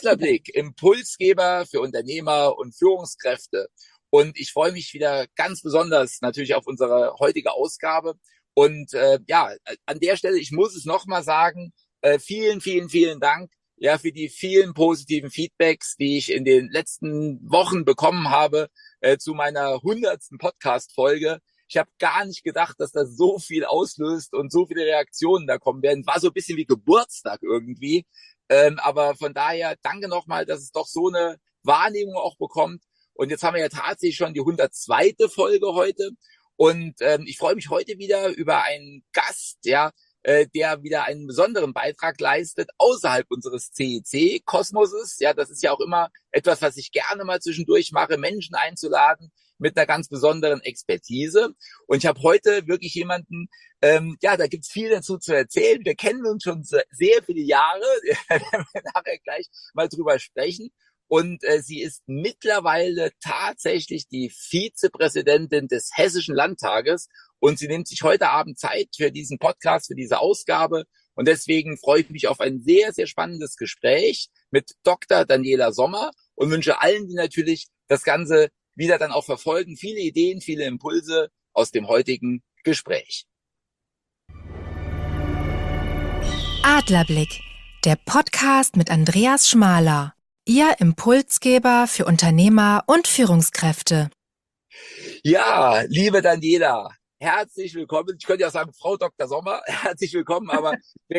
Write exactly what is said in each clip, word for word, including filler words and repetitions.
Adlerblick, Impulsgeber für Unternehmer und Führungskräfte. Und ich freue mich wieder ganz besonders natürlich auf unsere heutige Ausgabe. Und äh, ja, an der Stelle, ich muss es nochmal sagen, äh, vielen, vielen, vielen Dank ja für die vielen positiven Feedbacks, die ich in den letzten Wochen bekommen habe äh, zu meiner hundertsten Podcast-Folge. Ich habe gar nicht gedacht, dass das so viel auslöst und so viele Reaktionen da kommen werden. War so ein bisschen wie Geburtstag irgendwie. Ähm, aber von daher danke nochmal, dass es doch so eine Wahrnehmung auch bekommt. Und jetzt haben wir ja tatsächlich schon die hundertzweite Folge heute. Und ähm, ich freue mich heute wieder über einen Gast, ja, äh, der wieder einen besonderen Beitrag leistet außerhalb unseres C E C-Kosmoses. Ja, das ist ja auch immer etwas, was ich gerne mal zwischendurch mache, Menschen einzuladen mit einer ganz besonderen Expertise. Und ich habe heute wirklich jemanden, ähm, ja, da gibt's viel dazu zu erzählen. Wir kennen uns schon sehr viele Jahre. Da werden wir nachher gleich mal drüber sprechen. Und äh, sie ist mittlerweile tatsächlich die Vizepräsidentin des Hessischen Landtages. Und sie nimmt sich heute Abend Zeit für diesen Podcast, für diese Ausgabe. Und deswegen freue ich mich auf ein sehr, sehr spannendes Gespräch mit Doktor Daniela Sommer und wünsche allen, die natürlich das Ganze wieder dann auch verfolgen, viele Ideen, viele Impulse aus dem heutigen Gespräch. Adlerblick, der Podcast mit Andreas Schmaler. Ihr Impulsgeber für Unternehmer und Führungskräfte. Ja, liebe Daniela, herzlich willkommen. Ich könnte ja auch sagen, Frau Doktor Sommer, herzlich willkommen, aber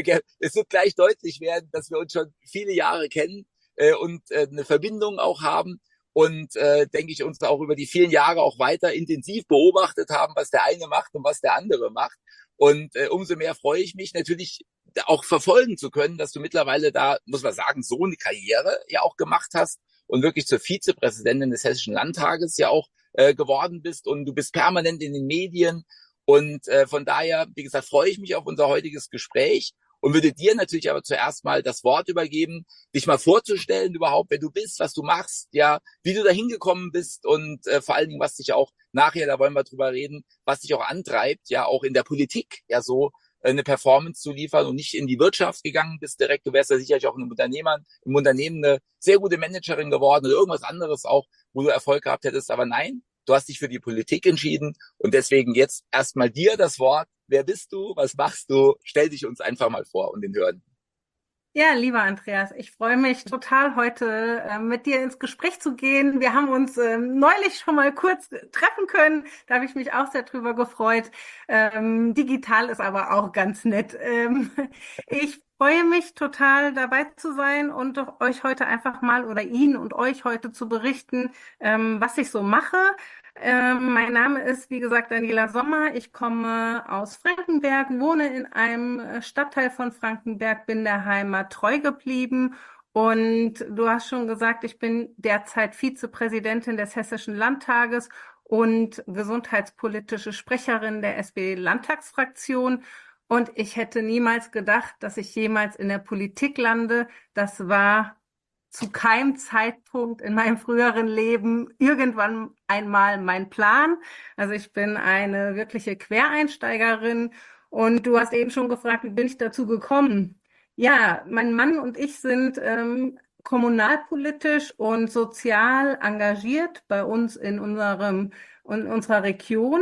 es wird gleich deutlich werden, dass wir uns schon viele Jahre kennen äh, und äh, eine Verbindung auch haben und, äh, denke ich, uns auch über die vielen Jahre auch weiter intensiv beobachtet haben, was der eine macht und was der andere macht. Und äh, umso mehr freue ich mich natürlich, auch verfolgen zu können, dass du mittlerweile da, muss man sagen, so eine Karriere ja auch gemacht hast und wirklich zur Vizepräsidentin des Hessischen Landtages ja auch äh, geworden bist und du bist permanent in den Medien und äh, von daher, wie gesagt, freue ich mich auf unser heutiges Gespräch und würde dir natürlich aber zuerst mal das Wort übergeben, dich mal vorzustellen überhaupt, wer du bist, was du machst, ja, wie du da hingekommen bist und äh, vor allen Dingen, was dich auch nachher, da wollen wir drüber reden, was dich auch antreibt, ja, auch in der Politik, ja, so eine Performance zu liefern und nicht in die Wirtschaft gegangen bist direkt. Du wärst ja sicherlich auch in einem Unternehmer, im Unternehmen eine sehr gute Managerin geworden oder irgendwas anderes auch, wo du Erfolg gehabt hättest. Aber nein, du hast dich für die Politik entschieden und deswegen jetzt erstmal dir das Wort. Wer bist du? Was machst du? Stell dich uns einfach mal vor und den Hörenden. Ja, lieber Andreas, ich freue mich total, heute äh, mit dir ins Gespräch zu gehen. Wir haben uns äh, neulich schon mal kurz treffen können. Da habe ich mich auch sehr drüber gefreut. Ähm, digital ist aber auch ganz nett. Ähm, ich freue mich total, dabei zu sein und doch euch heute einfach mal oder Ihnen und euch heute zu berichten, ähm, was ich so mache. Ähm, mein Name ist, wie gesagt, Daniela Sommer. Ich komme aus Frankenberg, wohne in einem äh, Stadtteil von Frankenberg, bin der Heimat treu geblieben. Und du hast schon gesagt, ich bin derzeit Vizepräsidentin des Hessischen Landtages und gesundheitspolitische Sprecherin der S P D-Landtagsfraktion. Und ich hätte niemals gedacht, dass ich jemals in der Politik lande. Das war zu keinem Zeitpunkt in meinem früheren Leben irgendwann einmal mein Plan. Also ich bin eine wirkliche Quereinsteigerin und du hast eben schon gefragt, wie bin ich dazu gekommen? Ja, mein Mann und ich sind ähm, kommunalpolitisch und sozial engagiert bei uns in unserem in unserer Region.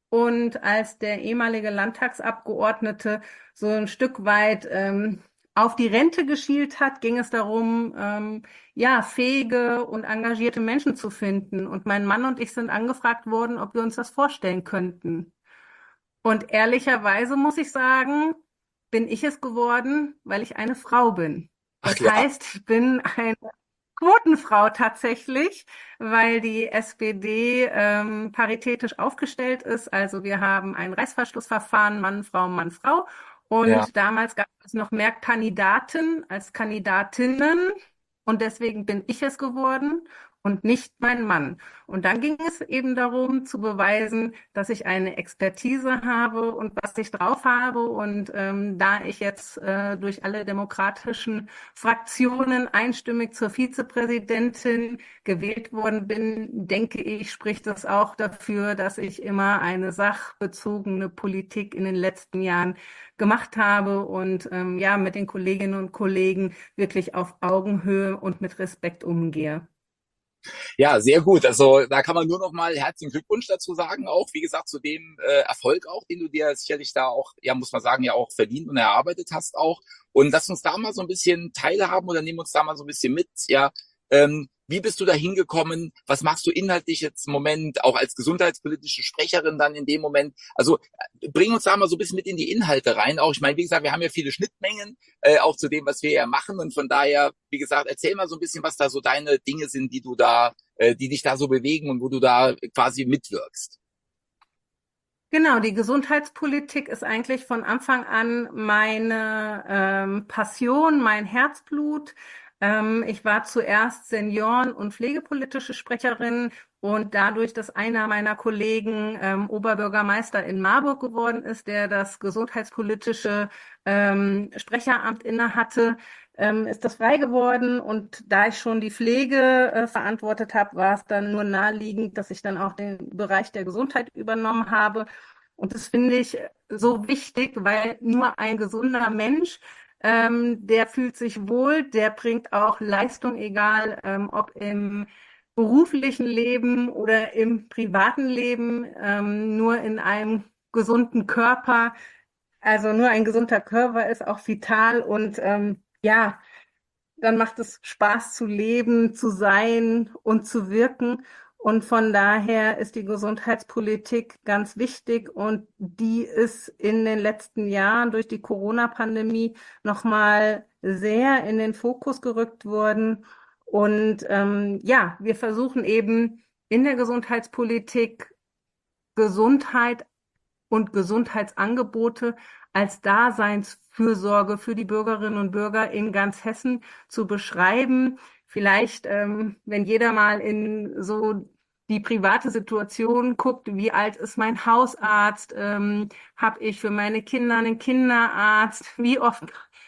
Und als der ehemalige Landtagsabgeordnete so ein Stück weit ähm, auf die Rente geschielt hat, ging es darum, ähm, ja, fähige und engagierte Menschen zu finden. Und mein Mann und ich sind angefragt worden, ob wir uns das vorstellen könnten. Und ehrlicherweise muss ich sagen, bin ich es geworden, weil ich eine Frau bin. Ach Das ja. heißt, ich bin eine Quotenfrau tatsächlich, weil die S P D ähm, paritätisch aufgestellt ist. Also wir haben ein Reißverschlussverfahren, Mann, Frau, Mann, Frau. Und Ja. damals gab es noch mehr Kandidaten als Kandidatinnen. Und deswegen bin ich es geworden. und nicht mein Mann. Und dann ging es eben darum, zu beweisen, dass ich eine Expertise habe und was ich drauf habe. Und ähm, da ich jetzt äh, durch alle demokratischen Fraktionen einstimmig zur Vizepräsidentin gewählt worden bin, denke ich, spricht das auch dafür, dass ich immer eine sachbezogene Politik in den letzten Jahren gemacht habe und ähm, ja, mit den Kolleginnen und Kollegen wirklich auf Augenhöhe und mit Respekt umgehe. Ja, sehr gut. Also da kann man nur noch mal herzlichen Glückwunsch dazu sagen, auch wie gesagt zu dem äh, Erfolg auch, den du dir sicherlich da auch, ja muss man sagen, ja auch verdient und erarbeitet hast auch. Und lass uns da mal so ein bisschen teilhaben oder nehmen uns da mal so ein bisschen mit. Ja, ähm, wie bist du da hingekommen? Was machst du inhaltlich jetzt im Moment auch als gesundheitspolitische Sprecherin dann in dem Moment? Also äh, bring uns da mal so ein bisschen mit in die Inhalte rein. Auch ich meine, wie gesagt, wir haben ja viele Schnittmengen äh, auch zu dem, was wir ja machen. Und von daher, wie gesagt, erzähl mal so ein bisschen, was da so deine Dinge sind, die du da, äh, die dich da so bewegen und wo du da quasi mitwirkst. Genau, die Gesundheitspolitik ist eigentlich von Anfang an meine ähm, Passion, mein Herzblut. Ähm, ich war zuerst Senioren- und pflegepolitische Sprecherin und dadurch, dass einer meiner Kollegen ähm, Oberbürgermeister in Marburg geworden ist, der das gesundheitspolitische ähm, Sprecheramt innehatte, ähm, ist das frei geworden. Und da ich schon die Pflege äh, verantwortet habe, war es dann nur naheliegend, dass ich dann auch den Bereich der Gesundheit übernommen habe. Und das finde ich so wichtig, weil nur ein gesunder Mensch, ähm, der fühlt sich wohl, der bringt auch Leistung, egal ähm, ob im beruflichen Leben oder im privaten Leben, ähm, nur in einem gesunden Körper. Also nur ein gesunder Körper ist auch vital und ähm, ja, dann macht es Spaß zu leben, zu sein und zu wirken. Und von daher ist die Gesundheitspolitik ganz wichtig und die ist in den letzten Jahren durch die Corona-Pandemie nochmal sehr in den Fokus gerückt worden. Und ähm, ja, wir versuchen eben in der Gesundheitspolitik Gesundheit und Gesundheitsangebote als Daseinsfürsorge für die Bürgerinnen und Bürger in ganz Hessen zu beschreiben. Vielleicht, ähm, wenn jeder mal in so die private Situation guckt, wie alt ist mein Hausarzt, ähm, habe ich für meine Kinder einen Kinderarzt, wie oft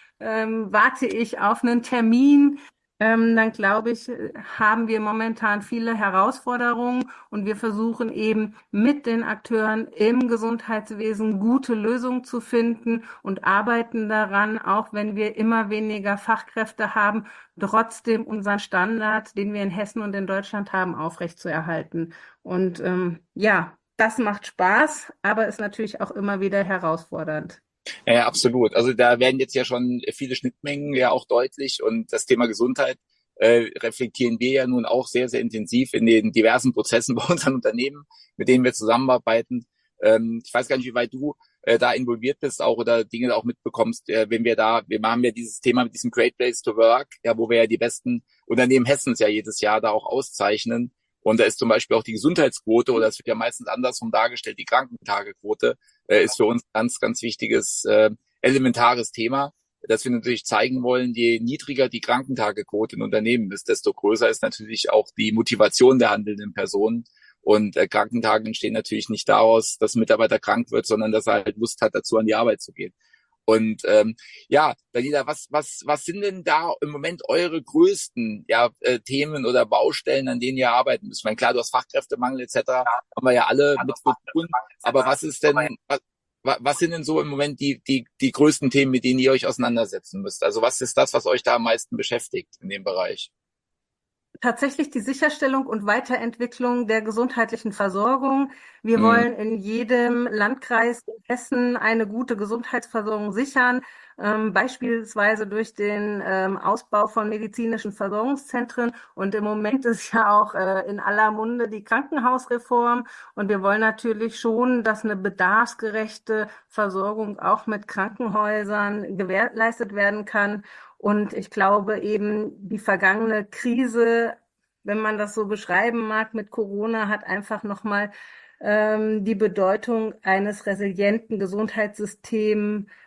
ähm, warte ich auf einen Termin, ähm, dann glaube ich, äh, haben wir momentan viele Herausforderungen und wir versuchen eben mit den Akteuren im Gesundheitswesen gute Lösungen zu finden und arbeiten daran, auch wenn wir immer weniger Fachkräfte haben, trotzdem unseren Standard, den wir in Hessen und in Deutschland haben, aufrechtzuerhalten. Und ähm, ja, das macht Spaß, aber ist natürlich auch immer wieder herausfordernd. Ja, ja, absolut. Also da werden jetzt ja schon viele Schnittmengen ja auch deutlich und das Thema Gesundheit äh, reflektieren wir ja nun auch sehr, sehr intensiv in den diversen Prozessen bei unseren Unternehmen, mit denen wir zusammenarbeiten. Ähm, ich weiß gar nicht, wie weit du äh, da involviert bist auch oder Dinge auch mitbekommst, äh, wenn wir da, wir haben ja dieses Thema mit diesem Great Place to Work, ja, wo wir ja die besten Unternehmen Hessens ja jedes Jahr da auch auszeichnen. Und da ist zum Beispiel auch die Gesundheitsquote, oder es wird ja meistens andersrum dargestellt, die Krankentagequote, äh, ist für uns ganz, ganz wichtiges, äh, elementares Thema, dass wir natürlich zeigen wollen, je niedriger die Krankentagequote in Unternehmen ist, desto größer ist natürlich auch die Motivation der handelnden Personen. Und äh, Krankentage entstehen natürlich nicht daraus, dass ein Mitarbeiter krank wird, sondern dass er halt Lust hat, dazu an die Arbeit zu gehen. Und ähm, ja, Daniela, was, was, was sind denn da im Moment eure größten ja, äh, Themen oder Baustellen, an denen ihr arbeiten müsst? Ich meine, klar, du hast Fachkräftemangel et cetera, haben wir ja alle mit zu tun. Aber was ist denn, was, was sind denn so im Moment die, die, die größten Themen, mit denen ihr euch auseinandersetzen müsst? Also was ist das, was euch da am meisten beschäftigt in dem Bereich? Tatsächlich die Sicherstellung und Weiterentwicklung der gesundheitlichen Versorgung. Wir Mhm. wollen in jedem Landkreis in Hessen eine gute Gesundheitsversorgung sichern, ähm, beispielsweise durch den ähm, Ausbau von medizinischen Versorgungszentren. Und im Moment ist ja auch äh, in aller Munde die Krankenhausreform. Und wir wollen natürlich schon, dass eine bedarfsgerechte Versorgung auch mit Krankenhäusern gewährleistet werden kann. Und ich glaube eben, die vergangene Krise, wenn man das so beschreiben mag, mit Corona, hat einfach nochmal ähm, die Bedeutung eines resilienten Gesundheitssystems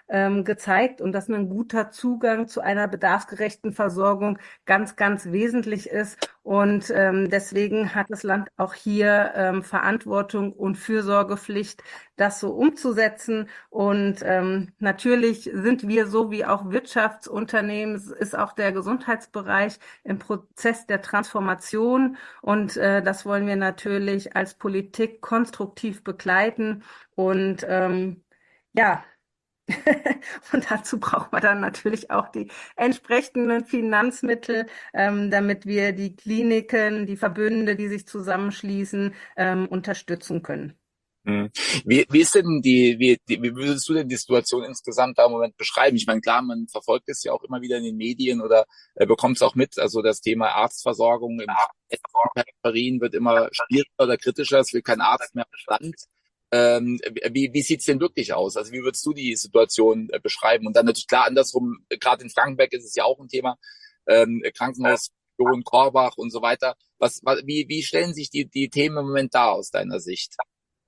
ähm, gezeigt und dass ein guter Zugang zu einer bedarfsgerechten Versorgung ganz, ganz wesentlich ist. Und ähm, deswegen hat das Land auch hier ähm, Verantwortung und Fürsorgepflicht, das so umzusetzen. Und ähm, natürlich sind wir so wie auch Wirtschaftsunternehmen, es ist auch der Gesundheitsbereich im Prozess der Transformation. Und äh, das wollen wir natürlich als Politik konstruktiv begleiten. Und ähm, ja, und dazu braucht man dann natürlich auch die entsprechenden Finanzmittel, ähm, damit wir die Kliniken, die Verbünde, die sich zusammenschließen, ähm, unterstützen können. Hm. Wie, wie ist denn die, wie, die, wie würdest du denn die Situation insgesamt da im Moment beschreiben? Ich meine, klar, man verfolgt es ja auch immer wieder in den Medien oder äh, bekommt es auch mit. Also das Thema Arztversorgung im Peripherien wird immer schwieriger oder kritischer. Es will kein Arzt mehr am Land. Ähm, wie wie sieht's denn wirklich aus? Also wie würdest du die Situation äh, beschreiben? Und dann natürlich klar andersrum, äh, gerade in Frankenberg ist es ja auch ein Thema, ähm, Krankenhaus, Korbach und so weiter. Was, was, wie, wie stellen sich die, die Themen im Moment dar aus deiner Sicht?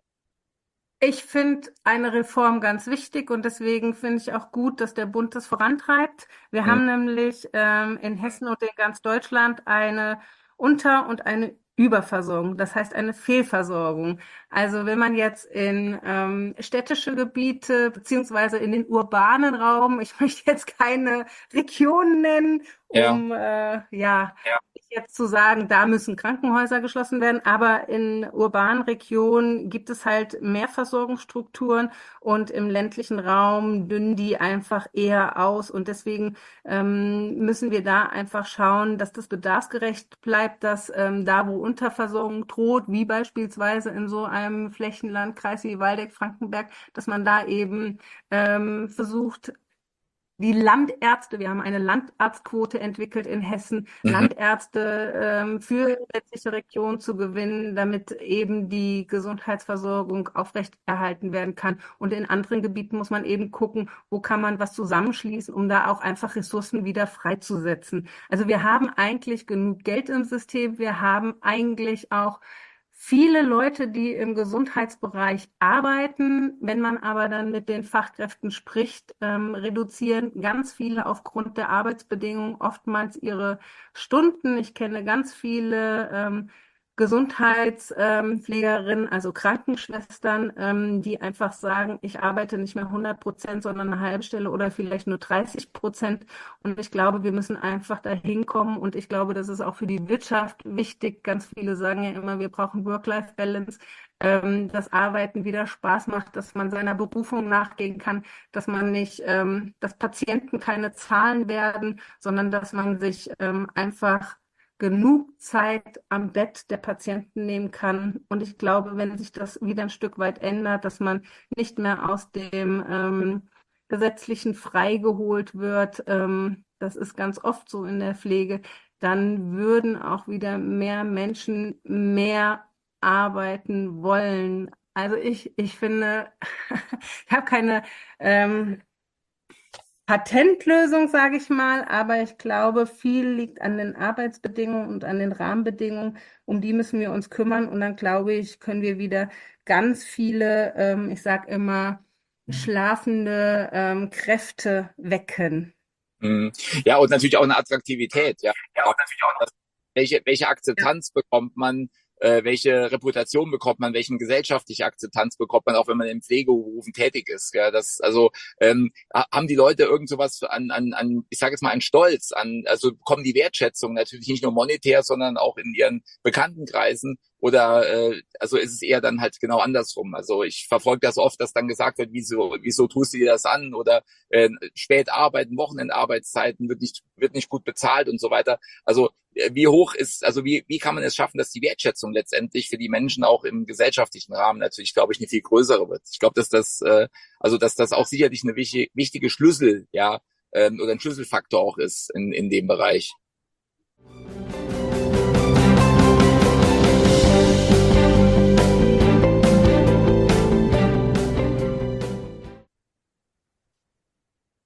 Ich finde eine Reform ganz wichtig und deswegen finde ich auch gut, dass der Bund das vorantreibt. Wir Hm. haben nämlich ähm, in Hessen und in ganz Deutschland eine Unter- und eine Überversorgung, das heißt eine Fehlversorgung. Also wenn man jetzt in ähm, städtische Gebiete beziehungsweise in den urbanen Raum, ich möchte jetzt keine Regionen nennen, Ja. um äh, ja jetzt zu sagen, da müssen Krankenhäuser geschlossen werden, aber in urbanen Regionen gibt es halt mehr Versorgungsstrukturen und im ländlichen Raum dünnen die einfach eher aus und deswegen ähm, müssen wir da einfach schauen, dass das bedarfsgerecht bleibt, dass ähm, da, wo Unterversorgung droht, wie beispielsweise in so einem Flächenlandkreis wie Waldeck-Frankenberg, dass man da eben ähm, versucht, die Landärzte, wir haben eine Landarztquote entwickelt in Hessen, Mhm. Landärzte ähm, für ländliche Regionen zu gewinnen, damit eben die Gesundheitsversorgung aufrechterhalten werden kann. Und in anderen Gebieten muss man eben gucken, wo kann man was zusammenschließen, um da auch einfach Ressourcen wieder freizusetzen. Also wir haben eigentlich genug Geld im System. Wir haben eigentlich auch viele Leute, die im Gesundheitsbereich arbeiten. Wenn man aber dann mit den Fachkräften spricht, ähm, reduzieren ganz viele aufgrund der Arbeitsbedingungen oftmals ihre Stunden. Ich kenne ganz viele ähm, Gesundheitspflegerinnen, also Krankenschwestern, ähm, die einfach sagen, ich arbeite nicht mehr hundert Prozent, sondern eine halbe Stelle oder vielleicht nur dreißig Prozent. Und ich glaube, wir müssen einfach dahin kommen. Und ich glaube, das ist auch für die Wirtschaft wichtig. Ganz viele sagen ja immer, wir brauchen Work-Life-Balance, ähm, dass Arbeiten wieder Spaß macht, dass man seiner Berufung nachgehen kann, dass man nicht, ähm, dass Patienten keine Zahlen werden, sondern dass man sich ähm, einfach genug Zeit am Bett der Patienten nehmen kann. Und ich glaube, wenn sich das wieder ein Stück weit ändert, dass man nicht mehr aus dem ähm, Gesetzlichen freigeholt wird, ähm, das ist ganz oft so in der Pflege, dann würden auch wieder mehr Menschen mehr arbeiten wollen. Also ich, ich finde, ich habe keine ähm, Patentlösung, sage ich mal, aber ich glaube, viel liegt an den Arbeitsbedingungen und an den Rahmenbedingungen. Um die müssen wir uns kümmern und dann glaube ich, können wir wieder ganz viele, ähm, ich sage immer, schlafende ähm, Kräfte wecken. Mhm. Ja, und natürlich auch eine Attraktivität, ja. Das, welche, welche Ja. Akzeptanz bekommt man, äh, welche Reputation bekommt man, welche gesellschaftliche Akzeptanz bekommt man, auch wenn man in Pflegeberufen tätig ist. Ja, das, also ähm, ha- haben die Leute irgend sowas an, an, an, ich sage jetzt mal, an Stolz, an, also bekommen die Wertschätzung natürlich nicht nur monetär, sondern auch in ihren Bekanntenkreisen. Oder äh, also ist es eher dann halt genau andersrum. Also ich verfolge das oft, dass dann gesagt wird, wieso, wieso tust du dir das an? Oder äh, spät arbeiten, Wochenendarbeitszeiten wird nicht, wird nicht gut bezahlt und so weiter. Also äh, wie hoch ist, also wie, wie kann man es schaffen, dass die Wertschätzung letztendlich für die Menschen auch im gesellschaftlichen Rahmen natürlich, glaube ich, eine viel größere wird. Ich glaube, dass das, äh, also dass das auch sicherlich eine wichtige, wichtige Schlüssel, ja, ähm, oder ein Schlüsselfaktor auch ist in, in dem Bereich.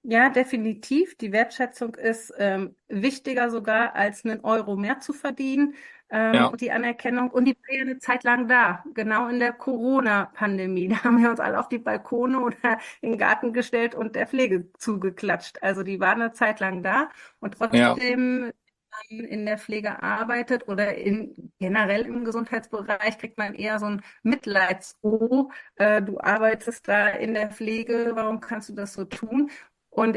Ja, definitiv. Die Wertschätzung ist ähm, wichtiger sogar, als einen Euro mehr zu verdienen. Ähm, Ja, und die Anerkennung, und die war ja eine Zeit lang da, genau in der Corona-Pandemie. Da haben wir uns alle auf die Balkone oder in den Garten gestellt und der Pflege zugeklatscht. Also die war eine Zeit lang da und ja, trotzdem in der Pflege arbeitet oder in, generell im Gesundheitsbereich, kriegt man eher so ein Mitleids-Oh, äh, du arbeitest da in der Pflege, warum kannst du das so tun? Und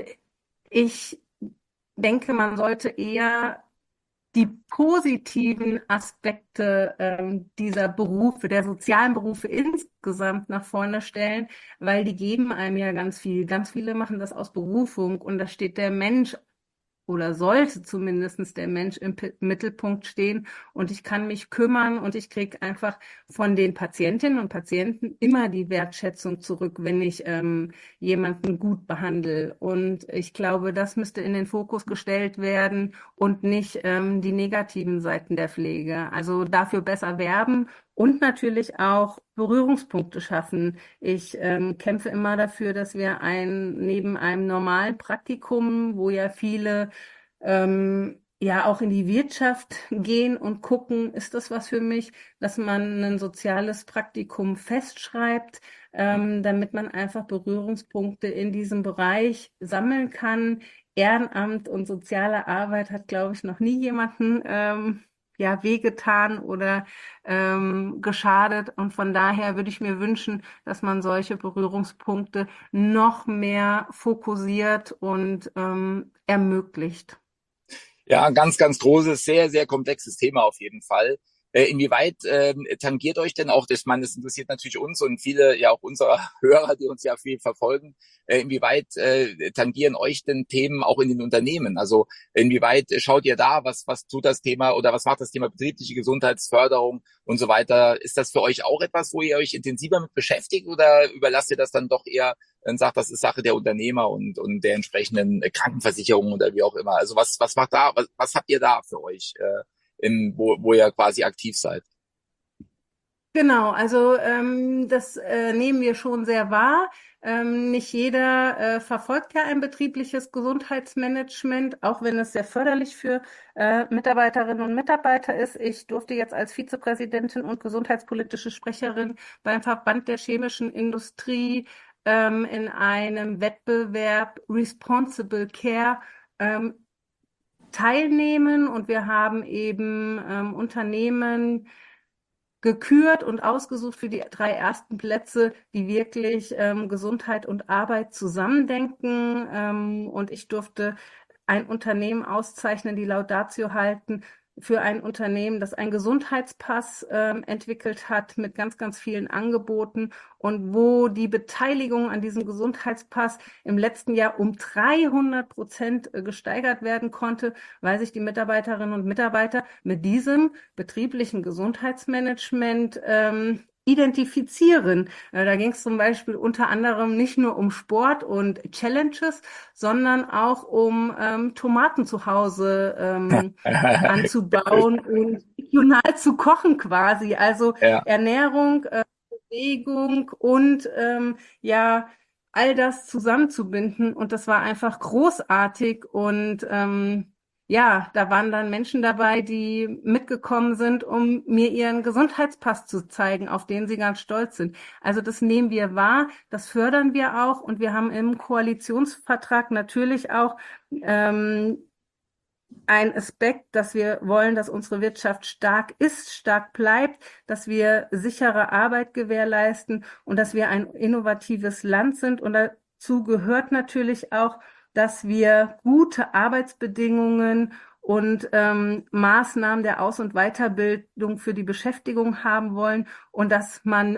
ich denke, man sollte eher die positiven Aspekte ähm, dieser Berufe, der sozialen Berufe insgesamt nach vorne stellen, weil die geben einem ja ganz viel. Ganz viele machen das aus Berufung und da steht der Mensch oder sollte zumindest der Mensch im P Mittelpunkt stehen und ich kann mich kümmern und ich kriege einfach von den Patientinnen und Patienten immer die Wertschätzung zurück, wenn ich ähm, jemanden gut behandle. Und ich glaube, das müsste in den Fokus gestellt werden und nicht ähm, die negativen Seiten der Pflege. Also dafür besser werben und natürlich auch Berührungspunkte schaffen. Ich ähm, kämpfe immer dafür, dass wir ein, neben einem normalen Praktikum, wo ja viele ähm, ja auch in die Wirtschaft gehen und gucken, ist das was für mich, dass man ein soziales Praktikum festschreibt, ähm, damit man einfach Berührungspunkte in diesem Bereich sammeln kann. Ehrenamt und soziale Arbeit hat, glaube ich, noch nie jemanden ähm, ja, wehgetan oder ähm, geschadet. Und von daher würde ich mir wünschen, dass man solche Berührungspunkte noch mehr fokussiert und ähm, ermöglicht. ja, ein ganz, ganz großes, sehr, sehr komplexes Thema auf jeden Fall. Äh, inwieweit ähm, tangiert euch denn auch, das, man, das interessiert natürlich uns und viele ja auch unserer Hörer, die uns ja viel verfolgen, äh, inwieweit äh, tangieren euch denn Themen auch in den Unternehmen? Also inwieweit schaut ihr da, was, was tut das Thema oder was macht das Thema betriebliche Gesundheitsförderung und so weiter? Ist das für euch auch etwas, wo ihr euch intensiver mit beschäftigt oder überlasst ihr das dann doch eher und sagt, das ist Sache der Unternehmer und, und der entsprechenden Krankenversicherung oder wie auch immer? Also was, was macht da, was, was habt ihr da für euch, äh, im, wo, wo ihr quasi aktiv seid? Genau, also ähm, das äh, nehmen wir schon sehr wahr. Ähm, nicht jeder äh, verfolgt ja ein betriebliches Gesundheitsmanagement, auch wenn es sehr förderlich für äh, Mitarbeiterinnen und Mitarbeiter ist. Ich durfte jetzt als Vizepräsidentin und gesundheitspolitische Sprecherin beim Verband der chemischen Industrie ähm, in einem Wettbewerb Responsible Care ähm, teilnehmen und wir haben eben ähm, Unternehmen gekürt und ausgesucht für die drei ersten Plätze, die wirklich ähm, Gesundheit und Arbeit zusammendenken. Ähm, und ich durfte ein Unternehmen auszeichnen, die Laudatio halten für ein Unternehmen, das einen Gesundheitspass ähm, entwickelt hat mit ganz, ganz vielen Angeboten und wo die Beteiligung an diesem Gesundheitspass im letzten Jahr um dreihundert Prozent gesteigert werden konnte, weil sich die Mitarbeiterinnen und Mitarbeiter mit diesem betrieblichen Gesundheitsmanagement ähm, identifizieren. Äh, Da ging es zum Beispiel unter anderem nicht nur um Sport und Challenges, sondern auch um ähm, Tomaten zu Hause ähm, anzubauen und regional zu kochen quasi. Also Ja. Ernährung, äh, Bewegung und ähm, ja, all das zusammenzubinden. Und das war einfach großartig und ähm, ja, da waren dann Menschen dabei, die mitgekommen sind, um mir ihren Gesundheitspass zu zeigen, auf den sie ganz stolz sind. Also das nehmen wir wahr, das fördern wir auch und wir haben im Koalitionsvertrag natürlich auch ähm, ein Aspekt, dass wir wollen, dass unsere Wirtschaft stark ist, stark bleibt, dass wir sichere Arbeit gewährleisten und dass wir ein innovatives Land sind. Und dazu gehört natürlich auch, dass wir gute Arbeitsbedingungen und ähm, Maßnahmen der Aus- und Weiterbildung für die Beschäftigung haben wollen und dass man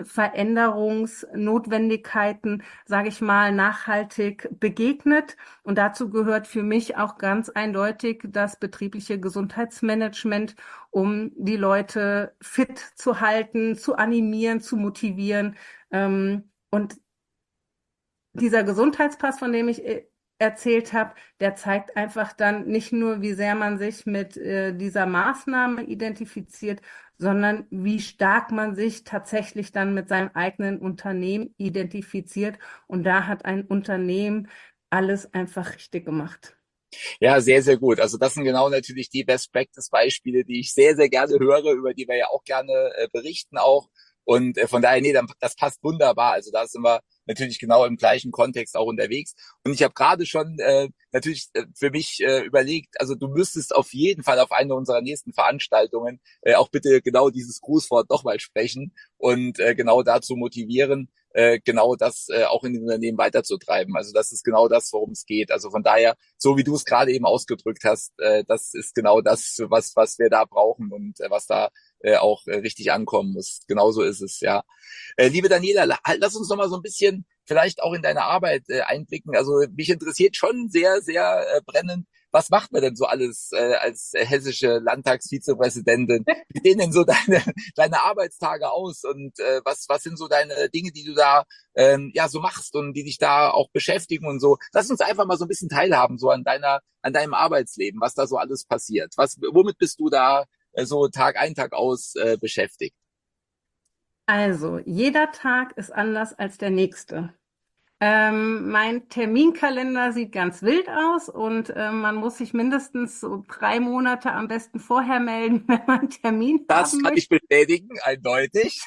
Veränderungsnotwendigkeiten, sage ich mal, nachhaltig begegnet. Und dazu gehört für mich auch ganz eindeutig das betriebliche Gesundheitsmanagement, um die Leute fit zu halten, zu animieren, zu motivieren. Ähm, und dieser Gesundheitspass, von dem ich äh, erzählt habe, der zeigt einfach dann nicht nur, wie sehr man sich mit äh, dieser Maßnahme identifiziert, sondern wie stark man sich tatsächlich dann mit seinem eigenen Unternehmen identifiziert. Und da hat ein Unternehmen alles einfach richtig gemacht. Ja, sehr, sehr gut. Also das sind genau natürlich die Best Practice Beispiele, die ich sehr, sehr gerne höre, über die wir ja auch gerne äh, berichten auch. Und äh, von daher, nee, dann, das passt wunderbar. Also da sind wir natürlich genau im gleichen Kontext auch unterwegs. Und ich habe gerade schon äh, natürlich äh, für mich äh, überlegt, also du müsstest auf jeden Fall auf eine unserer nächsten Veranstaltungen äh, auch bitte genau dieses Grußwort nochmal sprechen und äh, genau dazu motivieren, äh, genau das äh, auch in den Unternehmen weiterzutreiben. Also das ist genau das, worum es geht. Also von daher, so wie du es gerade eben ausgedrückt hast, äh, das ist genau das, was was wir da brauchen und äh, was da äh, auch äh, richtig ankommen muss. Genauso ist es, ja. Äh, liebe Daniela, la- lass uns noch mal so ein bisschen vielleicht auch in deine Arbeit äh, einblicken. Also mich interessiert schon sehr, sehr äh, brennend, was macht man denn so alles äh, als äh, hessische Landtagsvizepräsidentin? Wie sehen denn so deine, deine Arbeitstage aus und äh, was, was sind so deine Dinge, die du da ähm, ja so machst und die dich da auch beschäftigen und so? Lass uns einfach mal so ein bisschen teilhaben, so an deiner, an deinem Arbeitsleben, was da so alles passiert. Was, womit bist du da äh, so Tag ein, Tag aus äh, beschäftigt? Also, jeder Tag ist anders als der nächste. Ähm, mein Terminkalender sieht ganz wild aus und äh, man muss sich mindestens so drei Monate am besten vorher melden, wenn man einen Termin Das haben kann ich möchte. bestätigen, eindeutig.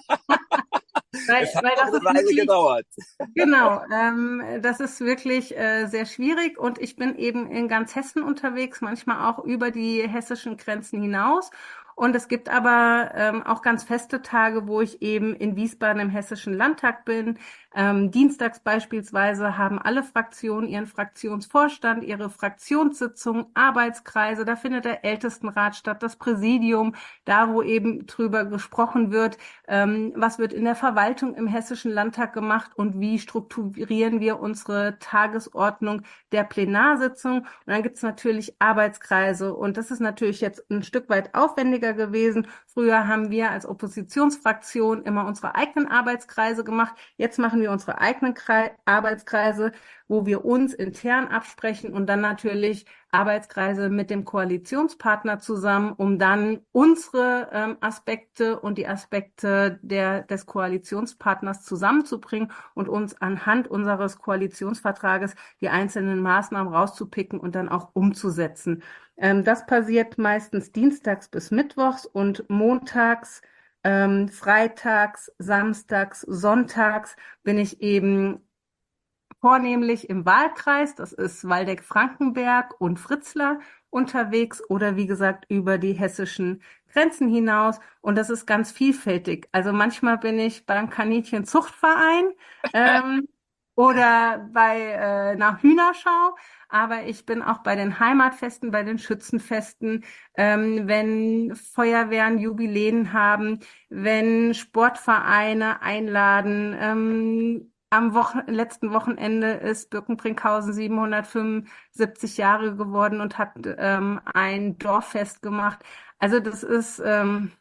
Es Weil, hat weil noch das eine ist Weile wirklich, gedauert. genau, ähm, das ist wirklich äh, sehr schwierig und ich bin eben in ganz Hessen unterwegs, manchmal auch über die hessischen Grenzen hinaus. Und es gibt aber ähm, auch ganz feste Tage, wo ich eben in Wiesbaden im Hessischen Landtag bin. Ähm, dienstags beispielsweise haben alle Fraktionen ihren Fraktionsvorstand, ihre Fraktionssitzung, Arbeitskreise. Da findet der Ältestenrat statt, das Präsidium, da wo eben drüber gesprochen wird, ähm, was wird in der Verwaltung im Hessischen Landtag gemacht und wie strukturieren wir unsere Tagesordnung der Plenarsitzung. Und dann gibt es natürlich Arbeitskreise und das ist natürlich jetzt ein Stück weit aufwendiger gewesen. Früher haben wir als Oppositionsfraktion immer unsere eigenen Arbeitskreise gemacht. Jetzt machen wir unsere eigenen Kre Arbeitskreise, wo wir uns intern absprechen und dann natürlich Arbeitskreise mit dem Koalitionspartner zusammen, um dann unsere ähm, Aspekte und die Aspekte der, des Koalitionspartners zusammenzubringen und uns anhand unseres Koalitionsvertrages die einzelnen Maßnahmen rauszupicken und dann auch umzusetzen. Ähm, das passiert meistens dienstags bis mittwochs und montags, ähm, freitags, samstags, sonntags bin ich eben vornehmlich im Wahlkreis, das ist Waldeck-Frankenberg und Fritzlar unterwegs oder wie gesagt über die hessischen Grenzen hinaus und das ist ganz vielfältig. Also manchmal bin ich beim Kaninchenzuchtverein ähm, oder bei äh, einer Hühnerschau, aber ich bin auch bei den Heimatfesten, bei den Schützenfesten, ähm, wenn Feuerwehren Jubiläen haben, wenn Sportvereine einladen, ähm, am Wochen letzten Wochenende ist Birkenbrinkhausen siebenhundertfünfundsiebzig Jahre geworden und hat ähm, ein Dorffest gemacht. Also das ist ähm,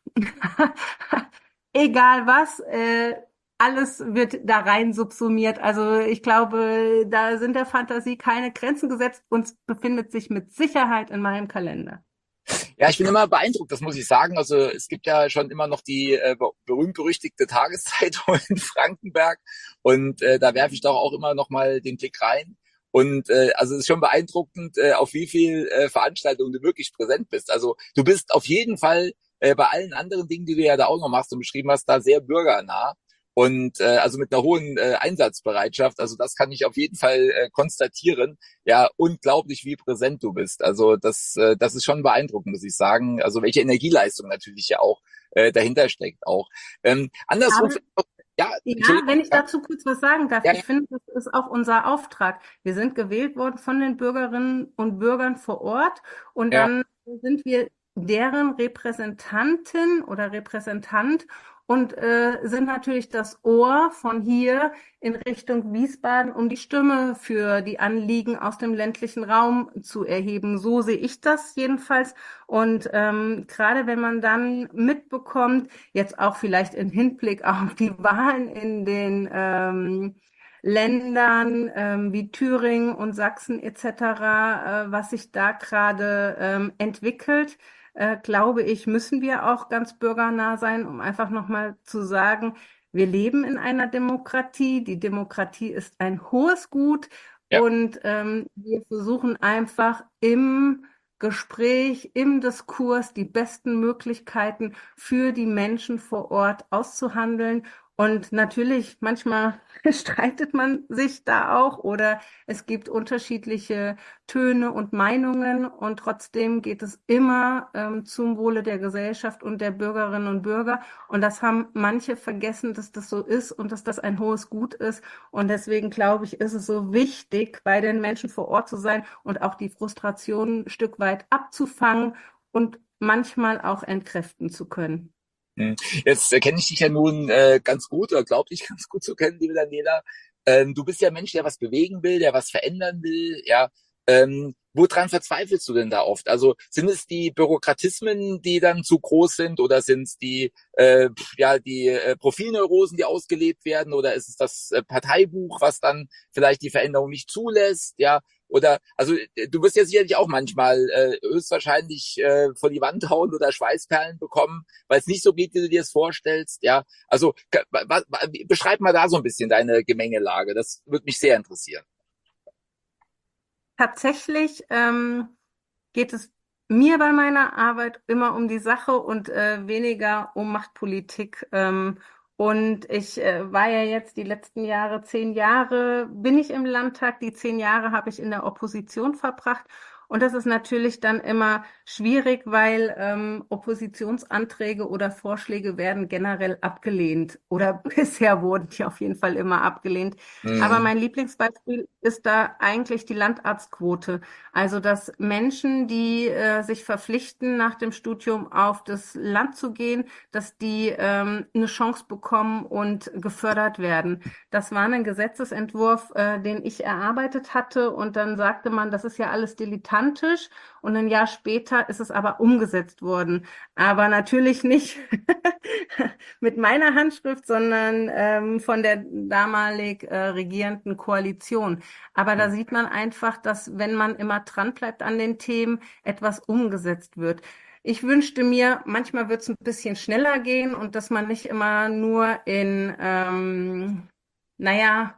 egal was, äh, alles wird da rein subsumiert. Also ich glaube, da sind der Fantasie keine Grenzen gesetzt und es befindet sich mit Sicherheit in meinem Kalender. Ja, ich bin immer beeindruckt, das muss ich sagen. Also es gibt ja schon immer noch die äh, berühmt-berüchtigte Tageszeitung in Frankenberg und äh, da werfe ich doch auch immer noch mal den Blick rein. Und äh, also es ist schon beeindruckend, äh, auf wie viel äh, Veranstaltungen du wirklich präsent bist. Also du bist auf jeden Fall äh, bei allen anderen Dingen, die du ja da auch noch machst und beschrieben hast, da sehr bürgernah. Und äh, also mit einer hohen äh, Einsatzbereitschaft, also das kann ich auf jeden Fall äh, konstatieren. Ja, unglaublich, wie präsent du bist. Also das, äh, das ist schon beeindruckend, muss ich sagen. Also welche Energieleistung natürlich ja auch äh, dahinter steckt auch. Ähm, andersrum, Aber ja, ja, Entschuldigung, wenn ich ja, dazu kurz was sagen darf, ja, ich finde, das ist auch unser Auftrag. Wir sind gewählt worden von den Bürgerinnen und Bürgern vor Ort und ja, dann sind wir deren Repräsentantin oder Repräsentant und äh, sind natürlich das Ohr von hier in Richtung Wiesbaden, um die Stimme für die Anliegen aus dem ländlichen Raum zu erheben. So sehe ich das jedenfalls. Und ähm, gerade wenn man dann mitbekommt, jetzt auch vielleicht im Hinblick auf die Wahlen in den ähm, Ländern ähm, wie Thüringen und Sachsen et cetera, äh, was sich da gerade ähm, entwickelt, äh, glaube ich, müssen wir auch ganz bürgernah sein, um einfach nochmal zu sagen, wir leben in einer Demokratie. Die Demokratie ist ein hohes Gut Ja. Und ähm, wir versuchen einfach im Gespräch, im Diskurs die besten Möglichkeiten für die Menschen vor Ort auszuhandeln. Und natürlich, manchmal streitet man sich da auch oder es gibt unterschiedliche Töne und Meinungen und trotzdem geht es immer ähm, zum Wohle der Gesellschaft und der Bürgerinnen und Bürger. Und das haben manche vergessen, dass das so ist und dass das ein hohes Gut ist. Und deswegen glaube ich, ist es so wichtig, bei den Menschen vor Ort zu sein und auch die Frustration ein Stück weit abzufangen und manchmal auch entkräften zu können. Hm. Jetzt äh, kenne ich dich ja nun äh, ganz gut oder glaube dich ganz gut zu kennen, liebe Daniela. Ähm, du bist ja ein Mensch, der was bewegen will, der was verändern will, ja. Ähm, woran verzweifelst du denn da oft? Also sind es die Bürokratismen, die dann zu groß sind, oder sind es die äh, pf, ja die äh, Profilneurosen, die ausgelebt werden, oder ist es das äh, Parteibuch, was dann vielleicht die Veränderung nicht zulässt, ja? Oder also äh, du wirst ja sicherlich auch manchmal äh, höchstwahrscheinlich äh, vor die Wand hauen oder Schweißperlen bekommen, weil es nicht so geht, wie du dir es vorstellst, ja? Also ka- wa- wa- beschreib mal da so ein bisschen deine Gemengelage. Das würde mich sehr interessieren. Tatsächlich ähm, geht es mir bei meiner Arbeit immer um die Sache und äh, weniger um Machtpolitik. Ähm, und ich äh, war ja jetzt die letzten Jahre, zehn Jahre bin ich im Landtag, die zehn Jahre habe ich in der Opposition verbracht. Und das ist natürlich dann immer schwierig, weil ähm, Oppositionsanträge oder Vorschläge werden generell abgelehnt oder bisher wurden die auf jeden Fall immer abgelehnt. Aber Mhm. mein Lieblingsbeispiel ist da eigentlich die Landarztquote. Also, dass Menschen, die äh, sich verpflichten, nach dem Studium auf das Land zu gehen, dass die ähm, eine Chance bekommen und gefördert werden. Das war ein Gesetzesentwurf, äh, den ich erarbeitet hatte. Und dann sagte man, das ist ja alles dilettantisch. Und ein Jahr später ist es aber umgesetzt worden. Aber natürlich nicht mit meiner Handschrift, sondern ähm, von der damalig äh, regierenden Koalition. Aber da sieht man einfach, dass wenn man immer dran bleibt an den Themen, etwas umgesetzt wird. Ich wünschte mir, manchmal wird es ein bisschen schneller gehen und dass man nicht immer nur in, ähm, naja,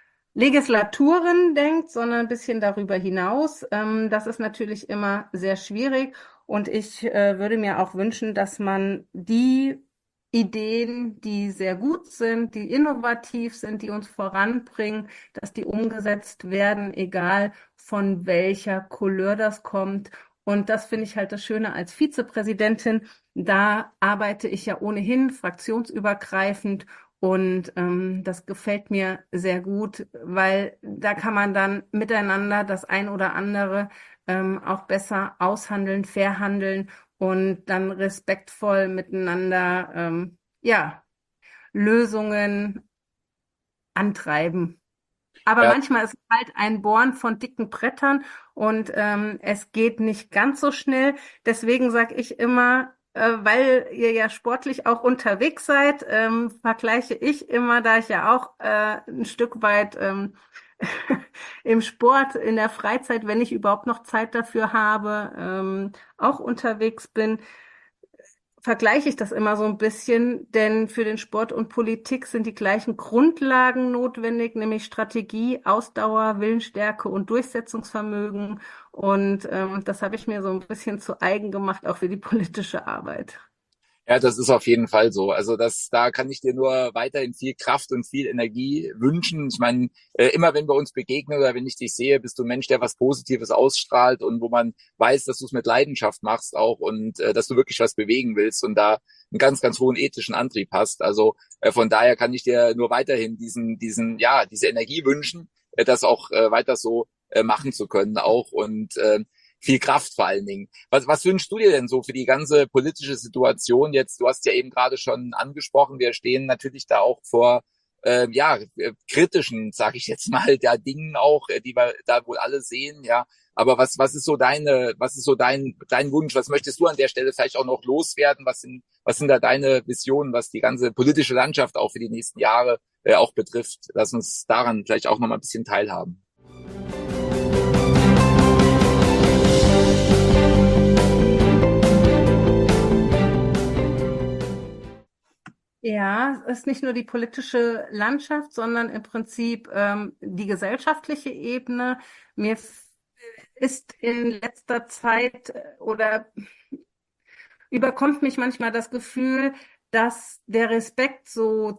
Legislaturen denkt, sondern ein bisschen darüber hinaus. Ähm, das ist natürlich immer sehr schwierig. Und ich äh, würde mir auch wünschen, dass man die Ideen, die sehr gut sind, die innovativ sind, die uns voranbringen, dass die umgesetzt werden, egal von welcher Couleur das kommt. Und das finde ich halt das Schöne als Vizepräsidentin. Da arbeite ich ja ohnehin fraktionsübergreifend und ähm, das gefällt mir sehr gut, weil da kann man dann miteinander das ein oder andere ähm, auch besser aushandeln, verhandeln und dann respektvoll miteinander ähm, ja, Lösungen antreiben. Aber Ja, manchmal ist es halt ein Bohren von dicken Brettern und ähm, es geht nicht ganz so schnell. Deswegen sage ich immer, äh, weil ihr ja sportlich auch unterwegs seid, ähm, vergleiche ich immer, da ich ja auch äh, ein Stück weit ähm, im Sport, in der Freizeit, wenn ich überhaupt noch Zeit dafür habe, ähm, auch unterwegs bin, vergleiche ich das immer so ein bisschen, denn für den Sport und Politik sind die gleichen Grundlagen notwendig, nämlich Strategie, Ausdauer, Willensstärke und Durchsetzungsvermögen. Und ähm, das habe ich mir so ein bisschen zu eigen gemacht, auch für die politische Arbeit. ja, das ist auf jeden Fall so. Also das, da kann ich dir nur weiterhin viel Kraft und viel Energie wünschen. Ich meine, äh, immer wenn wir uns begegnen oder wenn ich dich sehe, bist du ein Mensch, der was Positives ausstrahlt und wo man weiß, dass du es mit Leidenschaft machst auch und äh, dass du wirklich was bewegen willst und da einen ganz, ganz hohen ethischen Antrieb hast. Also äh, von daher kann ich dir nur weiterhin diesen, diesen, ja, diese Energie wünschen, äh, das auch äh, weiter so äh, machen zu können auch und äh, viel Kraft vor allen Dingen. Was, was wünschst du dir denn so für die ganze politische Situation jetzt? Du hast ja eben gerade schon angesprochen, wir stehen natürlich da auch vor äh, ja äh, kritischen, sage ich jetzt mal, ja Dingen auch, äh, die wir da wohl alle sehen, ja. Aber was was ist so deine, was ist so dein dein Wunsch? Was möchtest du an der Stelle vielleicht auch noch loswerden? Was sind was sind da deine Visionen, was die ganze politische Landschaft auch für die nächsten Jahre äh, auch betrifft? Lass uns daran vielleicht auch noch mal ein bisschen teilhaben. Ja, ja, es ist nicht nur die politische Landschaft, sondern im Prinzip ähm, die gesellschaftliche Ebene. Mir ist in letzter Zeit äh, oder überkommt mich manchmal das Gefühl, dass der Respekt so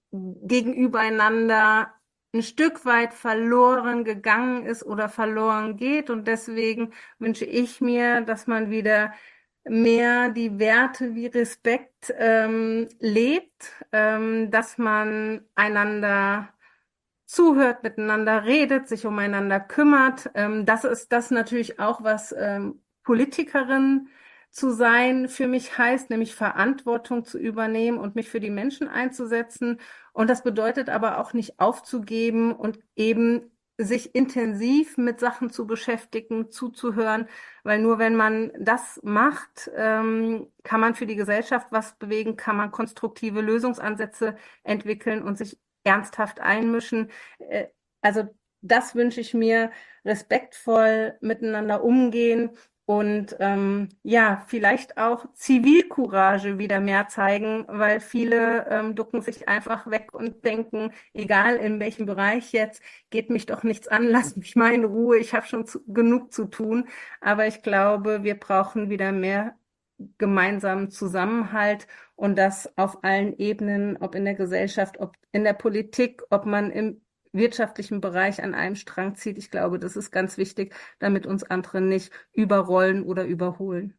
gegenübereinander ein Stück weit verloren gegangen ist oder verloren geht. Und deswegen wünsche ich mir, dass man wieder mehr die Werte wie Respekt ähm, lebt, ähm, dass man einander zuhört, miteinander redet, sich umeinander kümmert. Ähm, das ist das natürlich auch, was ähm, Politikerin zu sein für mich heißt, nämlich Verantwortung zu übernehmen und mich für die Menschen einzusetzen. Und das bedeutet aber auch nicht aufzugeben und eben sich intensiv mit Sachen zu beschäftigen, zuzuhören, weil nur wenn man das macht, ähm, kann man für die Gesellschaft was bewegen, kann man konstruktive Lösungsansätze entwickeln und sich ernsthaft einmischen. Äh, also das wünsche ich mir, respektvoll miteinander umgehen und ähm, ja, vielleicht auch Zivilcourage wieder mehr zeigen, weil viele ähm, ducken sich einfach weg und denken, egal in welchem Bereich jetzt, geht mich doch nichts an, lass mich mal in Ruhe, ich habe schon zu, genug zu tun. Aber ich glaube, wir brauchen wieder mehr gemeinsamen Zusammenhalt und das auf allen Ebenen, ob in der Gesellschaft, ob in der Politik, ob man im wirtschaftlichen Bereich an einem Strang zieht. Ich glaube, das ist ganz wichtig, damit uns andere nicht überrollen oder überholen.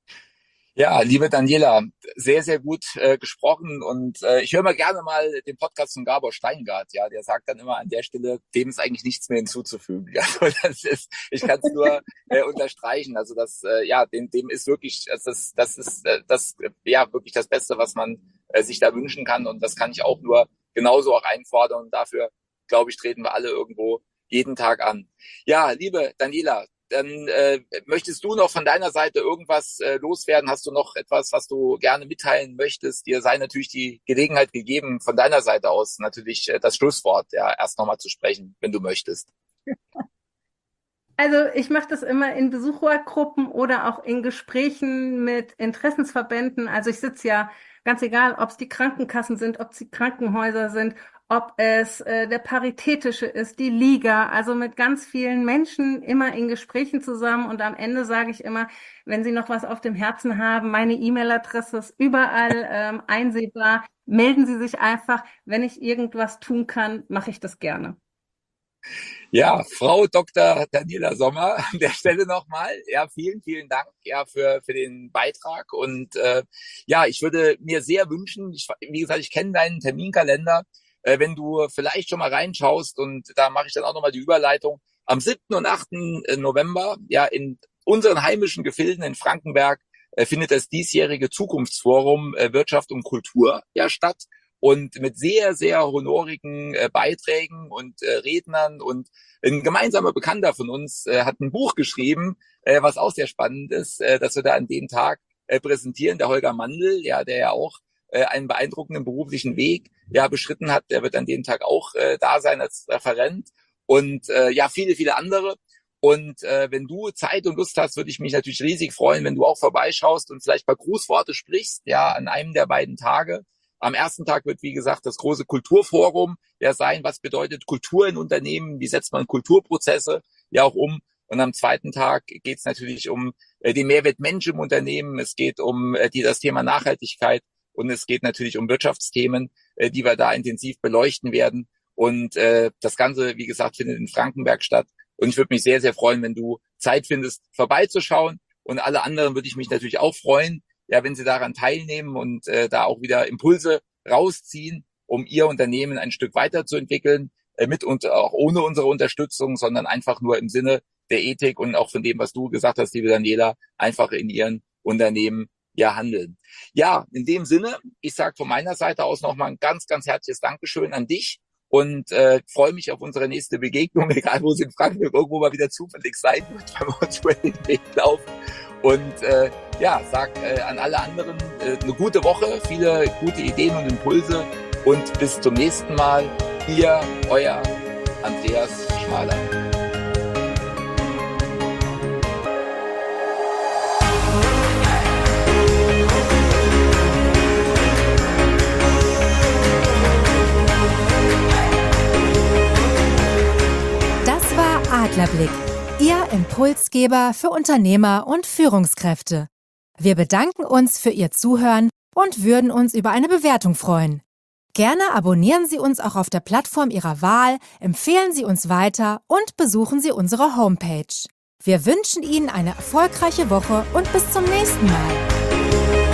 Ja, liebe Daniela, sehr, sehr gut äh, gesprochen und äh, ich höre mal gerne mal den Podcast von Gabor Steingart, ja, der sagt dann immer an der Stelle, dem ist eigentlich nichts mehr hinzuzufügen. Ja, also das ist, ich kann es nur äh, unterstreichen, also das, äh, ja, dem, dem ist wirklich, das ist, das ist, äh, das, äh, ja, wirklich das Beste, was man äh, sich da wünschen kann und das kann ich auch nur genauso auch einfordern und dafür, glaube ich, treten wir alle irgendwo jeden Tag an. Ja, liebe Daniela, dann äh, möchtest du noch von deiner Seite irgendwas äh, loswerden? Hast du noch etwas, was du gerne mitteilen möchtest? Dir sei natürlich die Gelegenheit gegeben, von deiner Seite aus natürlich äh, das Schlusswort ja erst nochmal zu sprechen, wenn du möchtest. Also ich mache das immer in Besuchergruppen oder auch in Gesprächen mit Interessensverbänden. Also ich sitze ja ganz egal, ob es die Krankenkassen sind, ob es die Krankenhäuser sind, ob es äh, der Paritätische ist, die Liga, also mit ganz vielen Menschen immer in Gesprächen zusammen. Und am Ende sage ich immer, wenn Sie noch was auf dem Herzen haben, meine E-Mail-Adresse ist überall ähm, einsehbar. Melden Sie sich einfach. Wenn ich irgendwas tun kann, mache ich das gerne. Ja, Frau Doktor Daniela Sommer, an der Stelle nochmal, ja, vielen, vielen Dank, ja, für, für den Beitrag und, äh, ja, ich würde mir sehr wünschen, ich, wie gesagt, ich kenne deinen Terminkalender, äh, wenn du vielleicht schon mal reinschaust und da mache ich dann auch nochmal die Überleitung, am siebten und achten November, ja, in unseren heimischen Gefilden in Frankenberg, äh, findet das diesjährige Zukunftsforum äh, Wirtschaft und Kultur ja statt. Und mit sehr, sehr honorigen äh, Beiträgen und äh, Rednern und ein gemeinsamer Bekannter von uns äh, hat ein Buch geschrieben, äh, was auch sehr spannend ist, äh, dass wir da an dem Tag äh, präsentieren. Der Holger Mandl, ja, der ja auch äh, einen beeindruckenden beruflichen Weg ja beschritten hat, der wird an dem Tag auch äh, da sein als Referent und äh, ja, viele, viele andere. Und äh, wenn du Zeit und Lust hast, würde ich mich natürlich riesig freuen, wenn du auch vorbeischaust und vielleicht mal Grußworte sprichst, ja, an einem der beiden Tage. Am ersten Tag wird, wie gesagt, das große Kulturforum ja sein. Was bedeutet Kultur in Unternehmen? Wie setzt man Kulturprozesse ja auch um? Und am zweiten Tag geht es natürlich um äh, den Mehrwert Mensch im Unternehmen. Es geht um äh, die, das Thema Nachhaltigkeit und es geht natürlich um Wirtschaftsthemen, äh, die wir da intensiv beleuchten werden. Und äh, das Ganze, wie gesagt, findet in Frankenberg statt. Und ich würde mich sehr, sehr freuen, wenn du Zeit findest, vorbeizuschauen. Und alle anderen würde ich mich natürlich auch freuen, ja, wenn Sie daran teilnehmen und äh, da auch wieder Impulse rausziehen, um Ihr Unternehmen ein Stück weiterzuentwickeln, äh, mit und auch ohne unsere Unterstützung, sondern einfach nur im Sinne der Ethik und auch von dem, was du gesagt hast, liebe Daniela, einfach in Ihren Unternehmen ja handeln. Ja, in dem Sinne, ich sage von meiner Seite aus nochmal ein ganz, ganz herzliches Dankeschön an dich und äh, freue mich auf unsere nächste Begegnung, egal wo sie in Frankfurt irgendwo mal wieder zufällig sein wird, wenn wir uns über den Weg laufen. Und äh, ja, sag äh, an alle anderen äh, eine gute Woche, viele gute Ideen und Impulse und bis zum nächsten Mal. Ihr, euer Andreas Schmaler. Adlerblick, Ihr Impulsgeber für Unternehmer und Führungskräfte. Wir bedanken uns für Ihr Zuhören und würden uns über eine Bewertung freuen. Gerne abonnieren Sie uns auch auf der Plattform Ihrer Wahl, empfehlen Sie uns weiter und besuchen Sie unsere Homepage. Wir wünschen Ihnen eine erfolgreiche Woche und bis zum nächsten Mal.